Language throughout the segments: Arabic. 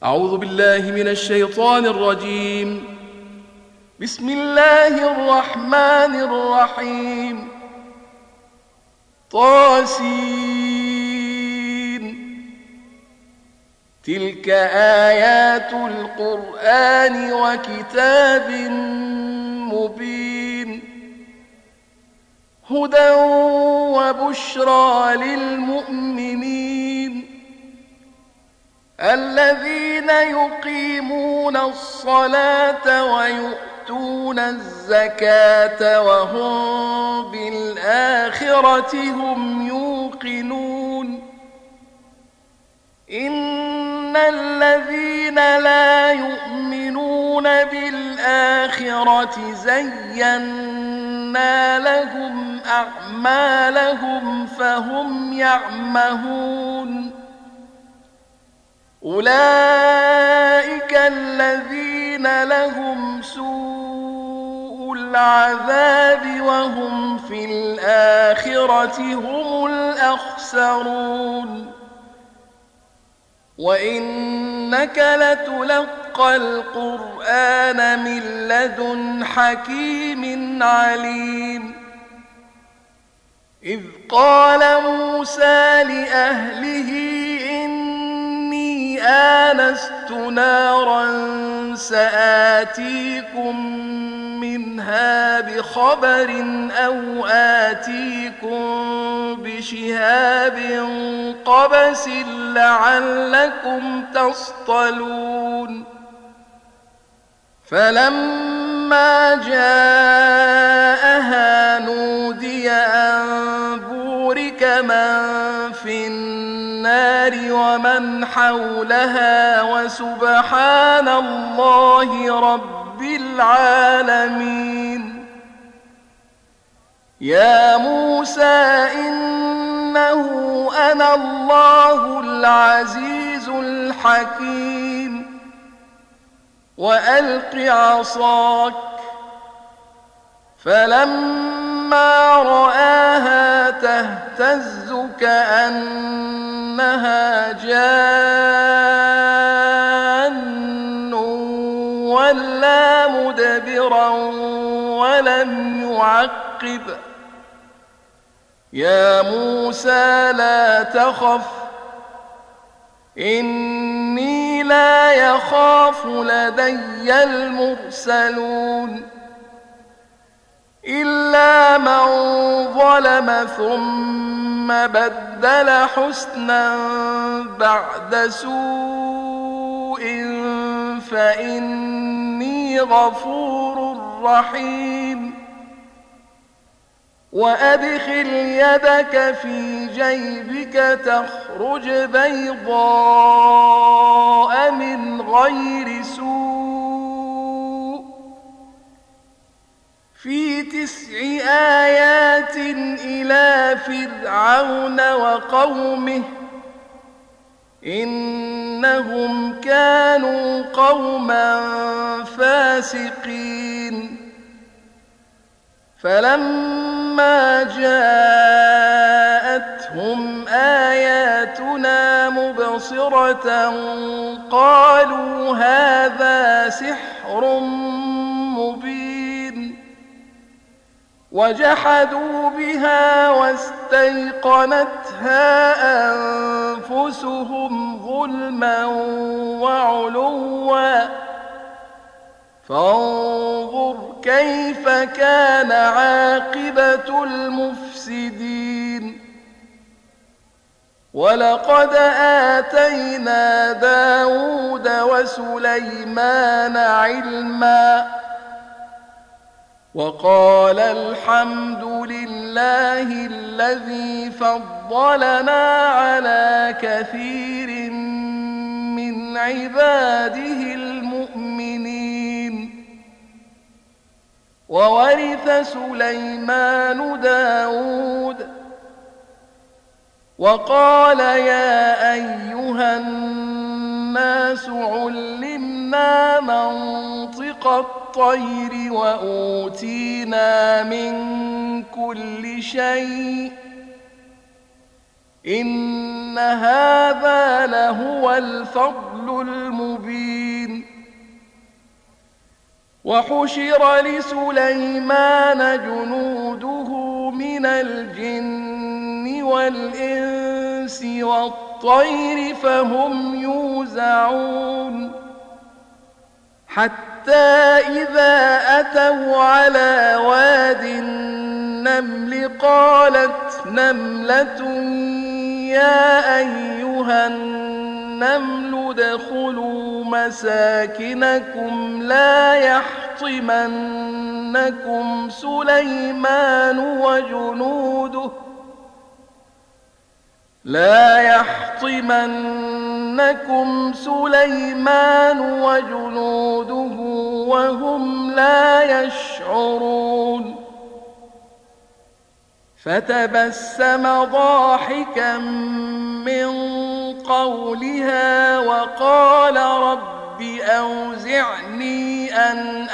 أعوذ بالله من الشيطان الرجيم. بسم الله الرحمن الرحيم. طاسين. تلك آيات القرآن وكتاب مبين. هدى وبشرى للمؤمنين الذين يقيمون الصلاة ويؤتون الزكاة وهم بالآخرة هم يوقنون. إن الذين لا يؤمنون بالآخرة زينا لهم أعمالهم فهم يعمهون. أولئك الذين لهم سوء العذاب وهم في الآخرة هم الأخسرون. وإنك لتلقى القرآن من لدن حكيم عليم. إذ قال موسى لأهله آنست نارا سآتيكم منها بخبر أو آتيكم بشهاب قبس لعلكم تصطلون. فلما جاءها نودي أن بورك من في النار ومن حولها وسبحان الله رب العالمين. يا موسى إنه أنا الله العزيز الحكيم. وألق عصاك. فلما رآها تهتز كأنها جان ولا مدبرا ولم يعقب. يا موسى لا تخف إني لا يخاف لدي المرسلون. إلا من ظلم ثم بدل حسنا بعد سوء فإني غفور رحيم. وأدخل يدك في جيبك تخرج بيضاء من غير سوء في 9 آيات إلى فرعون وقومه إنهم كانوا قوما فاسقين. فلما جاءتهم آياتنا مبصرة قالوا هذا سحر مبين. وجحدوا بها واستيقنتها أنفسهم ظلما وعلوا فانظر كيف كان عاقبة المفسدين. ولقد آتينا داود وسليمان علما وقال الحمد لله الذي فضلنا على كثير من عباده المؤمنين. وورث سليمان داود وقال يا أيها الناس علمنا منطق الطير وأوتينا من كل شيء إن هذا لهو الفضل المبين. وحشر لسليمان جنوده من الجن والإنس والطير فهم يوزعون حتى إذا أتوا على واد النمل قالت نملة يا أيها النمل ادخلوا مساكنكم لا يحطمنكم سليمان وجنوده وهم لا يشعرون فتبسم ضاحكا من قولها وقال رب أوزعني أن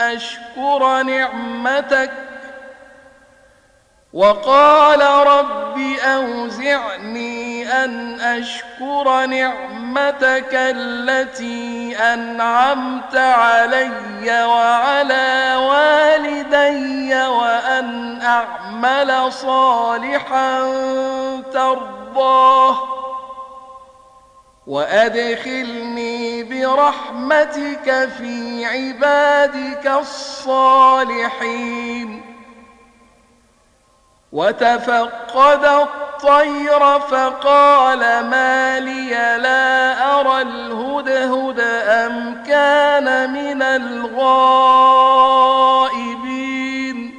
أشكر نعمتك التي أنعمت علي وعلى والدي وأن أعمل صالحا ترضاه وأدخلني برحمتك في عبادك الصالحين وتفقد الطير فقال ما لي لا أرى الهدهد أم كان من الغائبين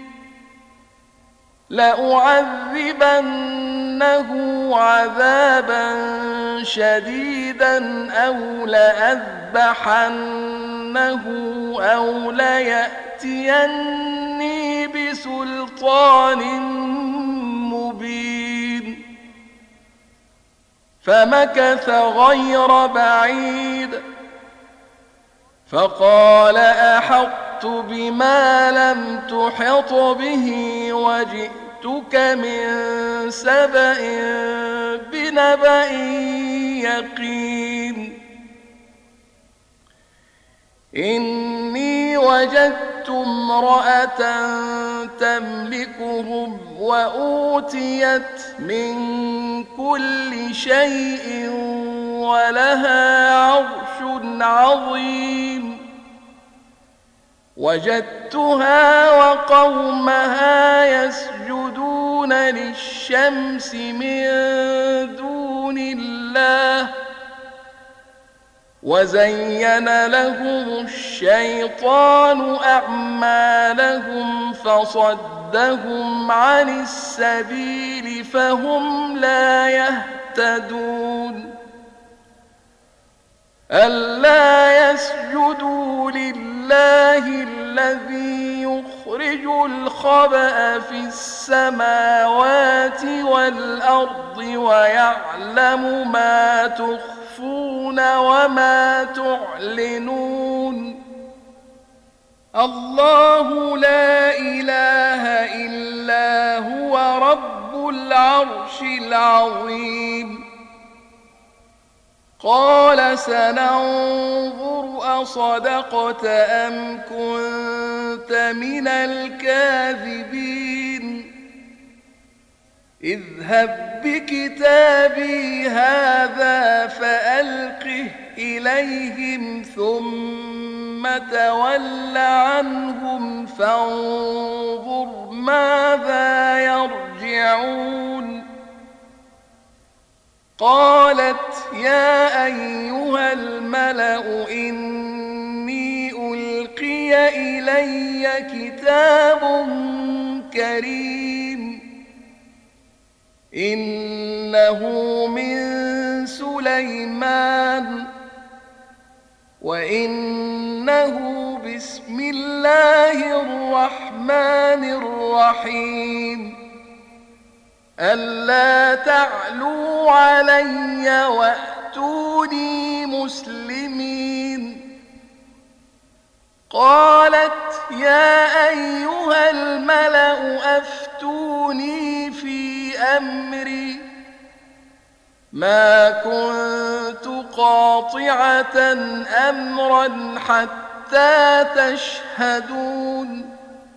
لأعذبنه عذابا شديدا أو لأذبحنه أو ليأتيني بسلطان مبين فمكث غير بعيد فقال أحطت بما لم تحط به وجئتك من سبأ بنبأ يقين إني وجدت امرأة تملكهم وأوتيت من كل شيء ولها عرش عظيم وجدتها وقومها يسجدون للشمس من دون الله وزين لهم الشيطان أعمالهم فصدهم عن السبيل فهم لا يهتدون ألا يسجدوا لله الذي يخرج الخبأ في السماوات والأرض ويعلم ما تخفون وما تعلنون الله لا إله إلا هو رب العرش العظيم قال سننظر أصدقت أم كنت من الكاذبين اذهب بكتابي هذا فألقه إليهم ثم تول عنهم فانظر ماذا يرجعون قالت يا أيها الملأ إني ألقي إلي كتاب كريم إنه من سليمان وإنه بسم الله الرحمن الرحيم ألا تعلوا علي وأتوني مسلمين قالت يا أيها الملأ أفتوني في أمري ما كنت قاطعة أمرا حتى حتى تشهدون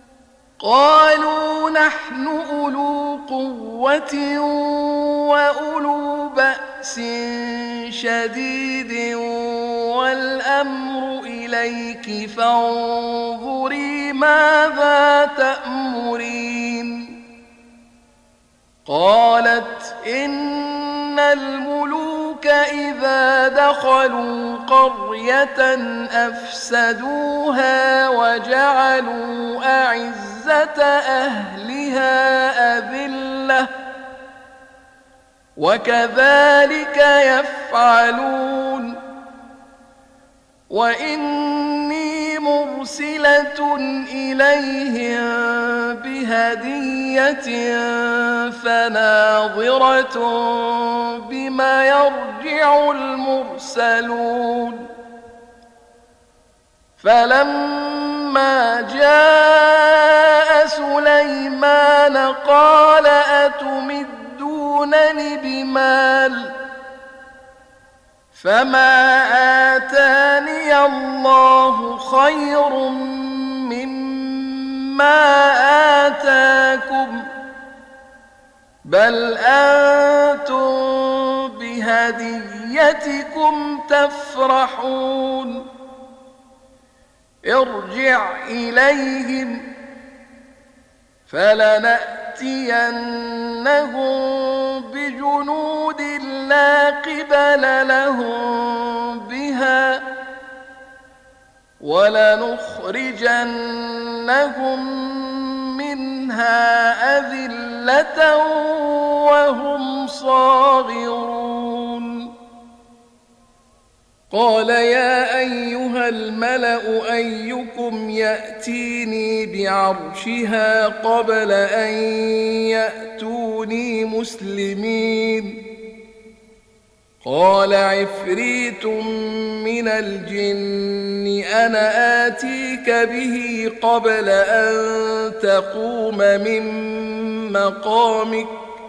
قالوا نحن أولو قوة وأولو بأس شديد والأمر إليك فانظري ماذا تأمرين قالت إن الملوك إذا دخلوا قرية أفسدوها وجعلوا أعزة أهلها أذلة وكذلك يفعلون وإني مرسلة إليهم بهدية فناظرة بما يرجع المرسلون فلما جاء سليمان قال أتمدونني بمال فما آتاني الله خير مما آتاكم بل أنتم بهديتكم تفرحون ارجع إليهم فلنأتينهم بجنود لا قبل لهم بها ولنخرجنهم منها أذلة وهم صاغرون قال يا أيها الملأ أيكم يأتيني بعرشها قبل أن يأتوني مسلمين قال عفريت من الجن أنا آتيك به قبل أن تقوم من مقامك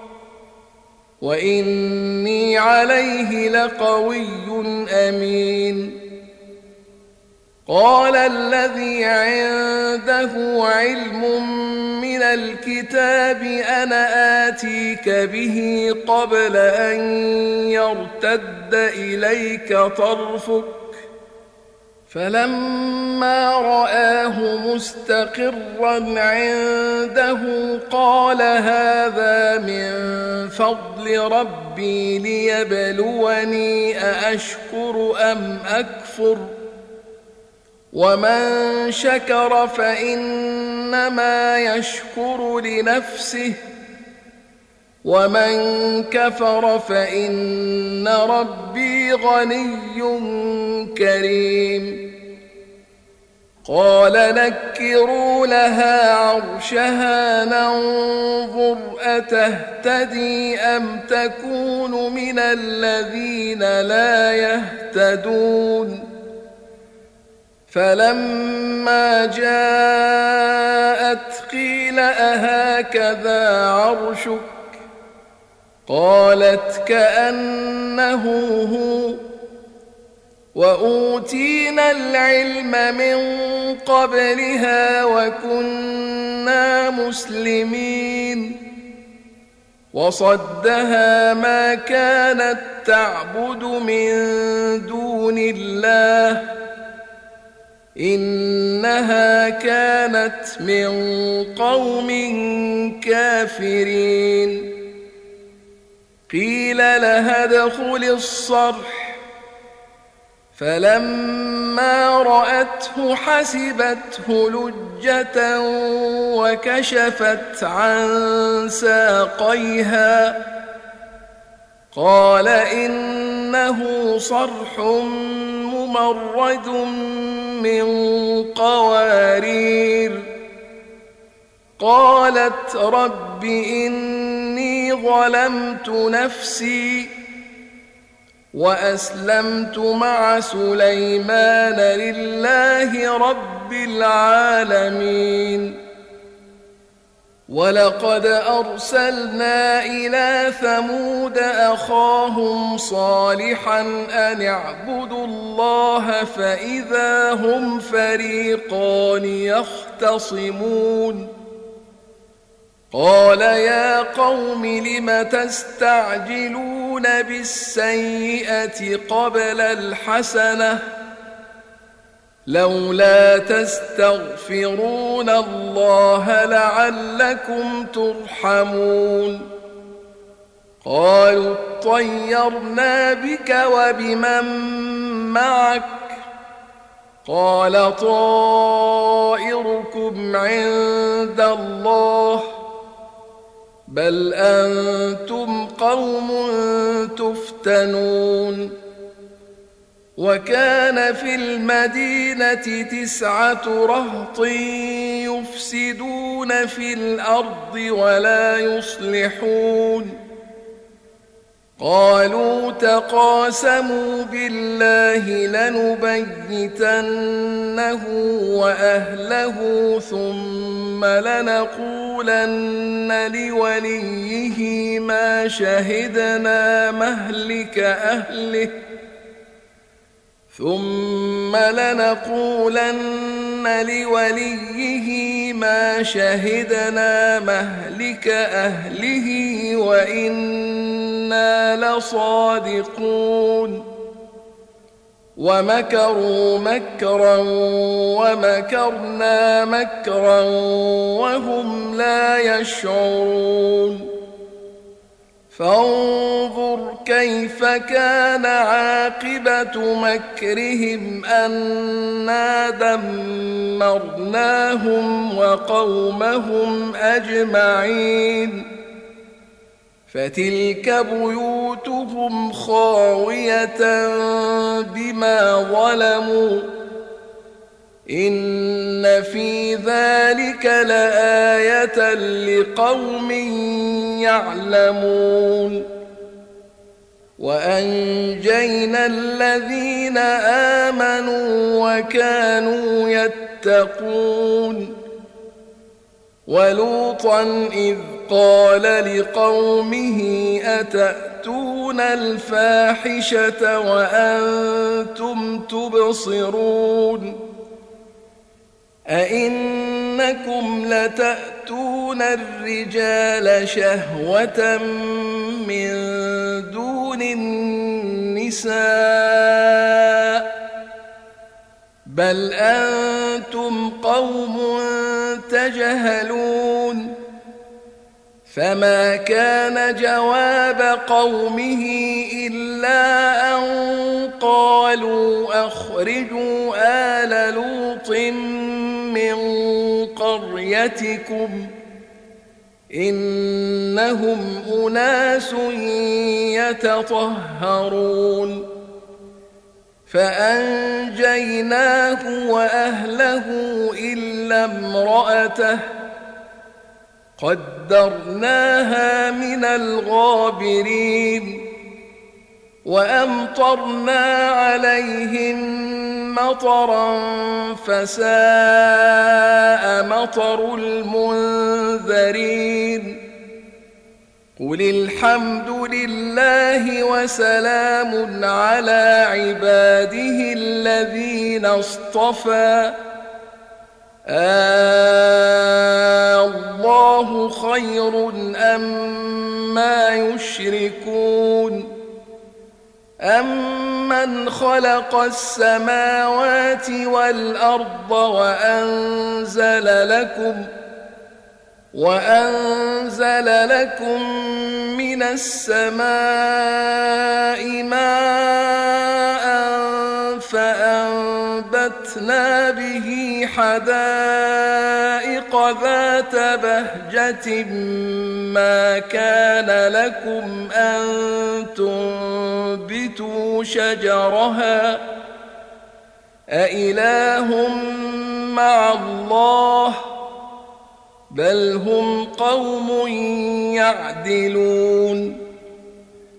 وإني عليه لقوي أمين قال الذي عنده علم من الكتاب أنا آتيك به قبل أن يرتد إليك طرفك فلما رآه مستقرا عنده قال هذا من فضل ربي ليبلوني أأشكر أم أكفر ومن شكر فإنما يشكر لنفسه ومن كفر فإن ربي غني كريم قال نكروا لها عرشها ننظر أتهتدي أم تكون من الذين لا يهتدون فلما جاءت قيل أهكذا عرشك قالت كأنه هو وأوتينا العلم من قبلها وكنا مسلمين وصدها ما كانت تعبد من دون الله إنها كانت من قوم كافرين قيل لها ادخل الصرح فلما رأته حسبته لجة وكشفت عن ساقيها قال إنه صرح ممرد من قوارير قالت رب إني ظلمت نفسي وأسلمت مع سليمان لله رب العالمين ولقد أرسلنا إلى ثمود أخاهم صالحا أن اعبدوا الله فإذا هم فريقان يختصمون قال يا قوم لم تستعجلون بالسيئة قبل الحسنة لولا تستغفرون الله لعلكم ترحمون قالوا اطيرنا بك وبمن معك قال طائركم عند الله بل أنتم قوم تفتنون وكان في المدينة 9 رهط يفسدون في الأرض ولا يصلحون قالوا تقاسموا بالله لنبيتنه وأهله ثم لنقولن لوليه ما شهدنا مهلك أهله وإنا لصادقون ومكروا مكرا ومكرنا مكرا وهم لا يشعرون فانظر كيف كان عاقبة مكرهم أنا دمرناهم وقومهم أجمعين فتلك بيوتهم خاوية بما ظلموا إن في ذلك لآية لقوم يعلمون وأنجينا الذين آمنوا وكانوا يتقون ولوطا إذ قال لقومه أتأتون الفاحشة وأنتم تبصرون أئنكم لتأتون الرجال شهوة من دون النساء بل أنتم قوم تجهلون فما كان جواب قومه إلا أن قالوا أخرجوا آل لوط من قريتكم إنهم أناس يتطهرون فأنجيناه وأهله إلا امرأته قدرناها من الغابرين وأمطرنا عليهم مطرا فساء مطر المنذرين قل الحمد لله وسلام على عباده الذين اصطفى الله خير أما يشركون أمن خلق السماوات والأرض وأنزل لكم من السماء ماء فأنبتنا به حدائق ذات بهجة ما كان لكم أن تنبتوا شجرها أإله مع الله بل هم قوم يعدلون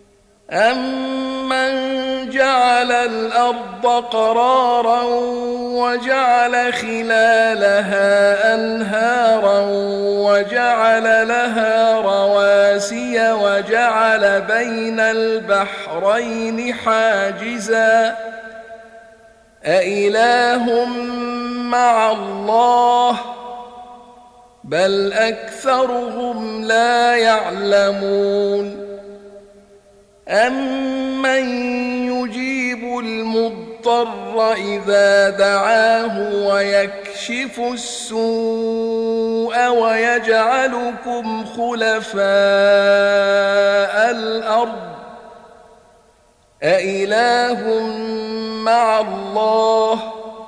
أمن جعل الأرض قرارا وجعل خلالها أنهارا وجعل لها رواسي وجعل بين البحرين حاجزا أإله مع الله بل أكثرهم لا يعلمون أمن يجيب المضطر إذا دعاه ويكشف السوء ويجعلكم خلفاء الأرض أإله مع الله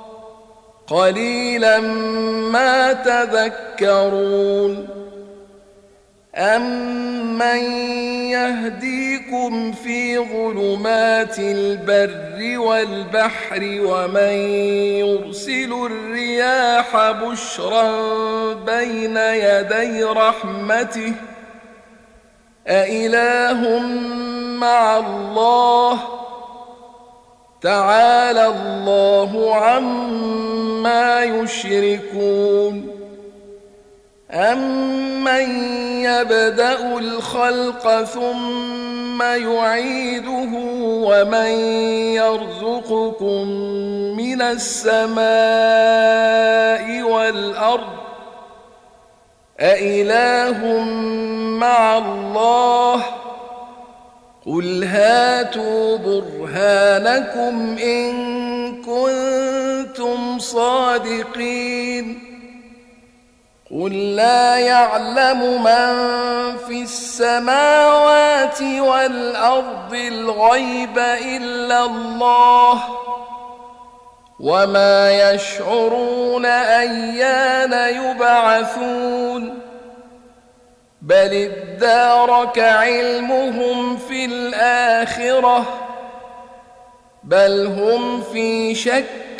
قليلا ما تذكرون أمن يهديكم في ظلمات البر والبحر ومن يرسل الرياح بشرا بين يدي رحمته أإله مع الله تعالى الله عما يشركون أمن يبدأ الخلق ثم يعيده ومن يرزقكم من السماء والأرض أإله مع الله قل هاتوا برهانكم إن كنتم صادقين قل لا يعلم من في السماوات والأرض الغيب إلا الله وما يشعرون أيان يبعثون بل ادارك علمهم في الآخرة بل هم في شك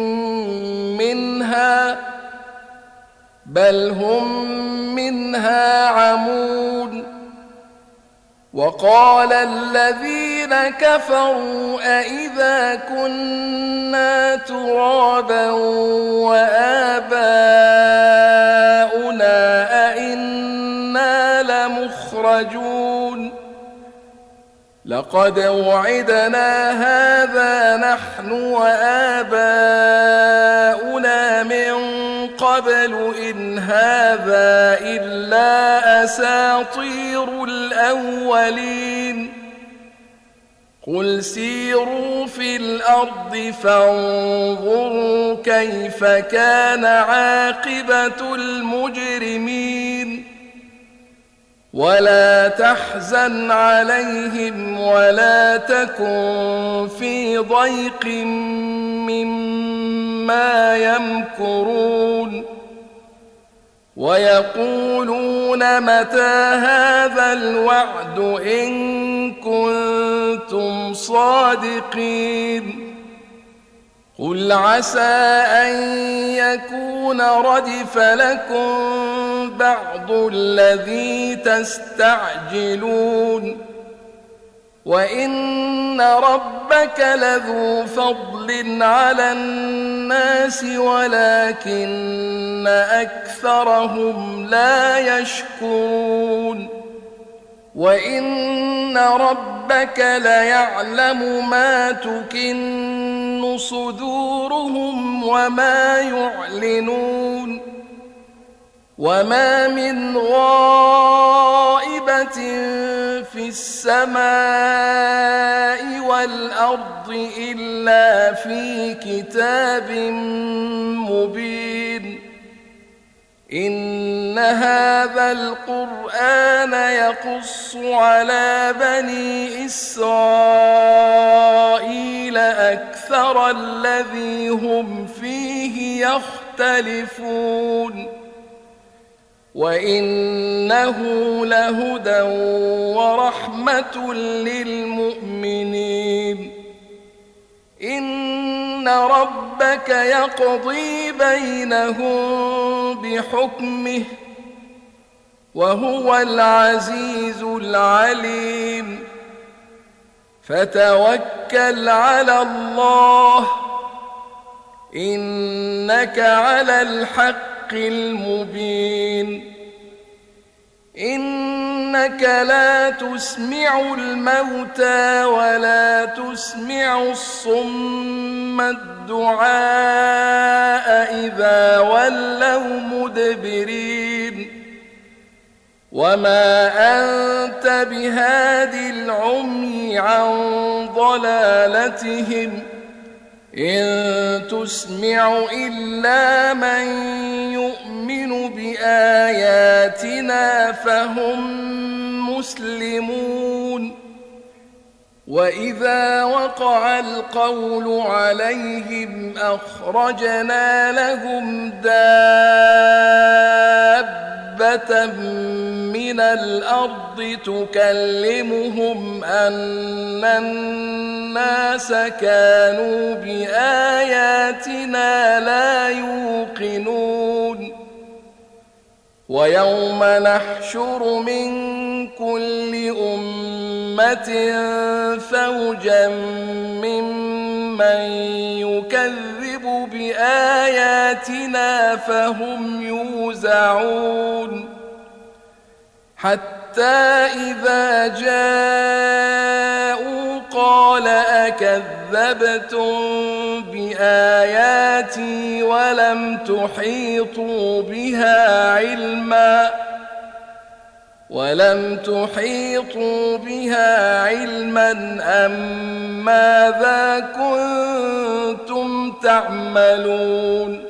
منها عمون وقال الذين كفروا أإذا كنا ترابا وآباؤنا أإنا لمخرجون لقد وعدنا هذا نحن وآباؤنا من قبل إن هذا إلا أساطير الأولين قل سيروا في الأرض فانظروا كيف كان عاقبة المجرمين ولا تحزن عليهم ولا تكن في ضيق مما يمكرون ويقولون متى هذا الوعد إن كنتم صادقين قل عسى أن يكون ردف لكم بعض الذي تستعجلون وإن ربك لذو فضل على الناس ولكن أكثرهم لا يشكرون وإن ربك ليعلم ما تكن صدورهم وما يعلنون وما من غائبة في السماء والأرض إلا في كتاب مبين إن هذا القرآن يقص على بني إسرائيل أكثر الذي هم فيه يختلفون وإنه لهدى ورحمة للمؤمنين إن ربك يقضي بينهم بحكمه وهو العزيز العليم فتوكل على الله إنك على الحق المبين إنك لا تسمع الموتى ولا تسمع الصم الدعاء إذا ولوا مدبرين وما أنت بهاد العمي عن ضلالتهم إن تسمع إلا من يؤمن بآياتنا فهم مسلمون وإذا وقع القول عليهم أخرجنا لهم دابة من الأرض تكلمهم أن الناس كانوا بآياتنا لا يوقنون ويوم نحشر من كل أمة فوجا ممن يكذب بآياتنا فهم يوزعون حتى إذا جاءوا قال أكذبتم بآياتي ولم تحيطوا بها علما أم ماذا كنتم تعملون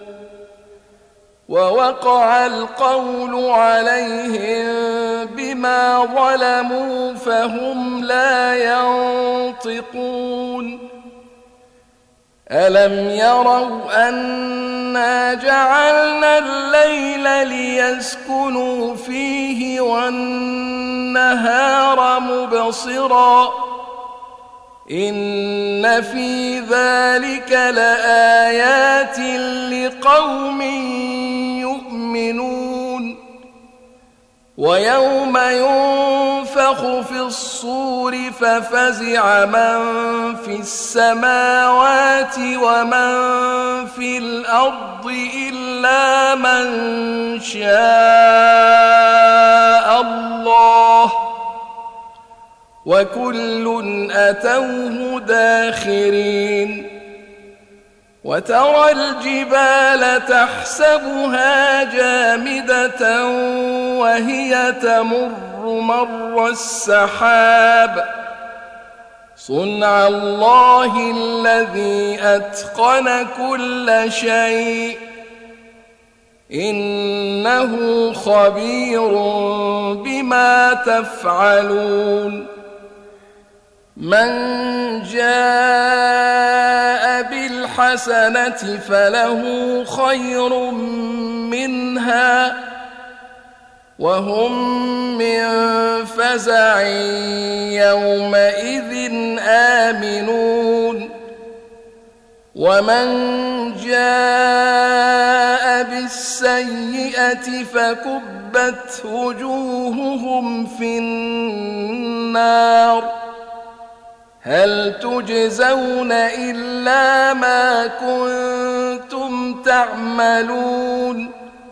ووقع القول عليهم بما ظلموا فهم لا ينطقون ألم يروا أنا جعلنا الليل ليسكنوا فيه والنهار مبصرا إن في ذلك لآيات لقوم يؤمنون ويوم ينفخ في الصور ففزع من في السماوات ومن في الأرض إلا من شاء الله وكل أتوه داخرين وترى الجبال تحسبها جامدة وهي تمر مر السحاب صنع الله الذي أتقن كل شيء إنه خبير بما تفعلون من جاء بالحسنة فله خير منها وهم من فزع يومئذ آمنون ومن جاء بالسيئة فكبت وجوههم في النار هل تجزون إلا ما كنتم تعملون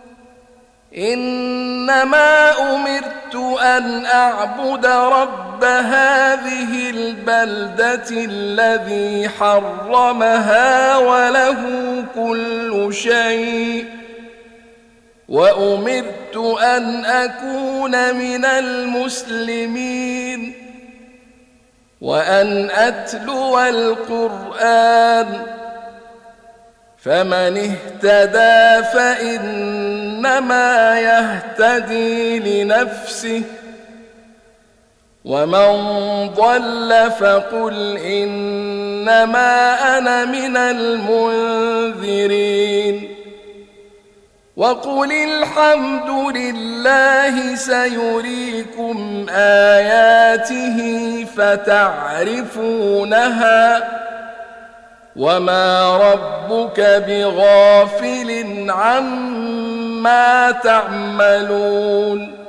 إنما أمرت أن أعبد رب هذه البلدة الذي حرمها وله كل شيء وأمرت أن أكون من المسلمين وأن أتلو القرآن فمن اهتدى فإنما يهتدي لنفسه ومن ضل فقل إنما أنا من المنذرين وقل الحمد لله سيريكم آياته فتعرفونها وما ربك بغافل عما تعملون